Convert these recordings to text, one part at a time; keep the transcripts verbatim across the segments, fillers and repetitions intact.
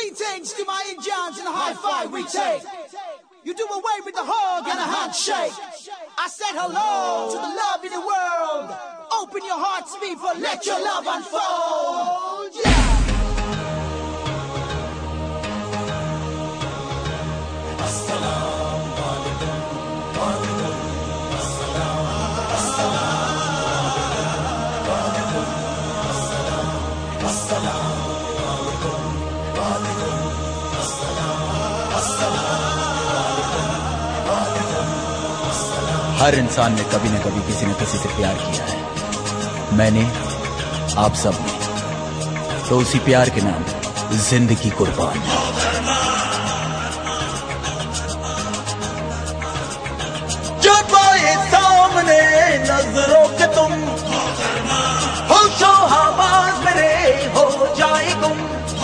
Greetings to my Indians and a high five we take. You do away with the hug and a handshake. I said hello to the love in the world. Open your hearts, people, let your love unfold. Yeah. Assalamu alaikum, alaikum, assalam, assalamu alaikum, assalam, assalamu alaikum, alaikum, assalam, assalamu alaikum, assalam। हर इंसान ने कभी न कभी किसी न किसी से प्यार किया है, मैंने, आप सब ने, तो उसी प्यार के नाम जिंदगी कुर्बान। नजरों के तुम होशो हवास मेरे हो जाए गुम।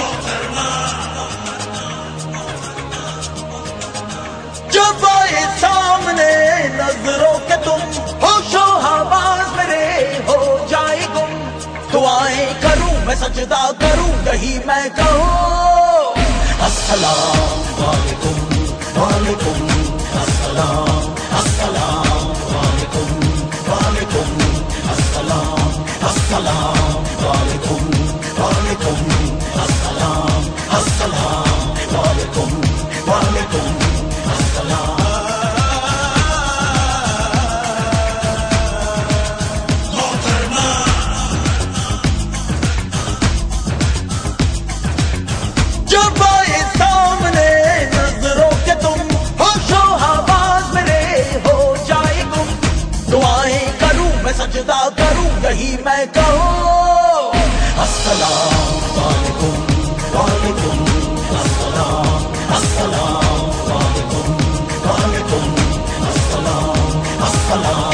जब आए सामने नजरों के तुम होशो हवास मेरे हो जाए गुम। दुआएं करूं मैं सजदा करूं यही मैं कहूं। अस्सलाम वालेकुम वालेकुम अस्सलाम अस्सलाम वालेकुम वालेकुम अस्सलाम अस्सलाम वालेकुम वालेकुम अस्सलाम अस्सलाम वालेकुम वालेकुम अस्सलाम। जब आए सामने नजरों के तुम होशो हवास मेरे हो जाए गुम। दुआएं करूं मैं सजदा करूं यही मैं कहूं। अस्सलाम वालेकुम वालेकुम अस्सलाम अस्सलाम वालेकुम वालेकुम अस्सलाम अस्सलाम।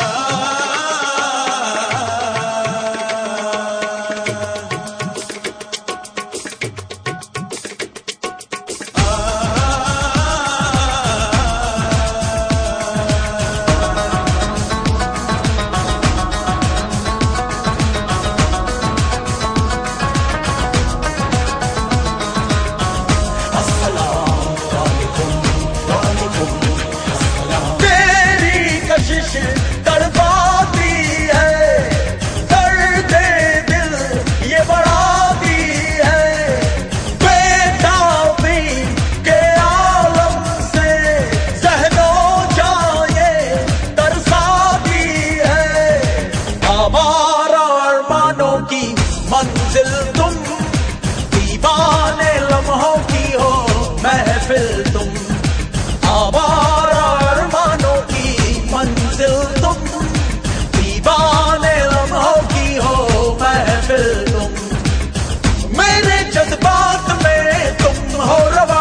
मंजिल तुम दीवाने लम्हों की हो महफिल तुम। आवारा अरमानों की मंजिल तुम दीवाने लम्हों की हो महफिल तुम। मेरे जज्बात में तुम हो रवा,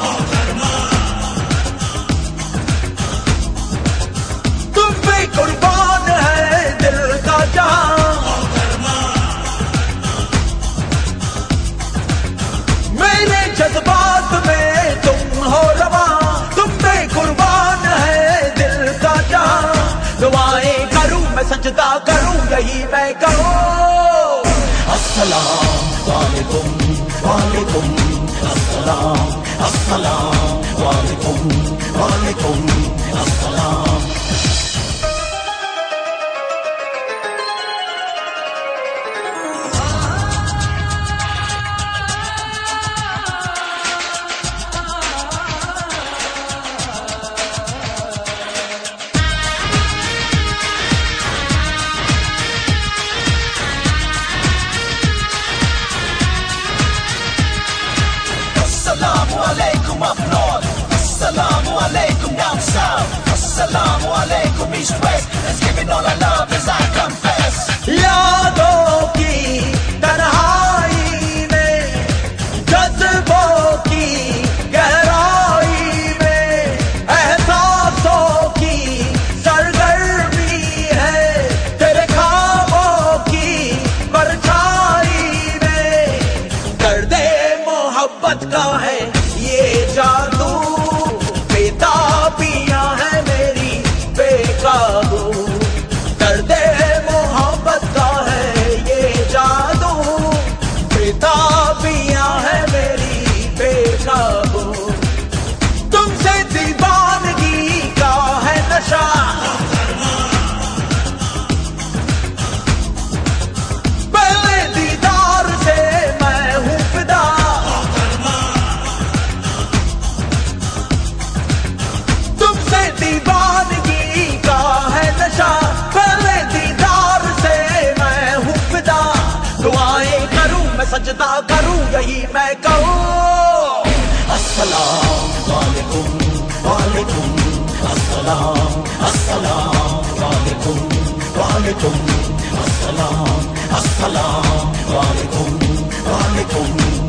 तुम पे कुर्बान है दिल का जहां। जज्बात में तुम हो रवा, तुम पे कुर्बान है दिल का जहां। दुआएं करूं मैं सजदा करूं यही मैं कहूं। अस्सलाम वालेकुम वालेकुम अस्सलाम अस्सलाम वालेकुम वालेकुम अस्सलाम। Assalamu alaikum up north, Assalamu alaikum down south, Assalamu alaikum east west. Let's give it all our love as I confess. यादों की तन्हाई में, जज्बों की गहराई में, एहसासों की सरगर्मी है तेरे ख्वाबों की परछाई में। दर्दे मोहब्बत का है ये जादू, बेताबियां है मेरी बेकाबू। दर्दे मोहब्बत का है ये जादू, बेताबियां है मेरी यही मैं कहूँ। अस्सलाम वालेकुम वालेकुम अस्सलाम अस्सलाम वालेकुम वालेकुम अस्सलाम अस्सलाम वालेकुम वालेकुम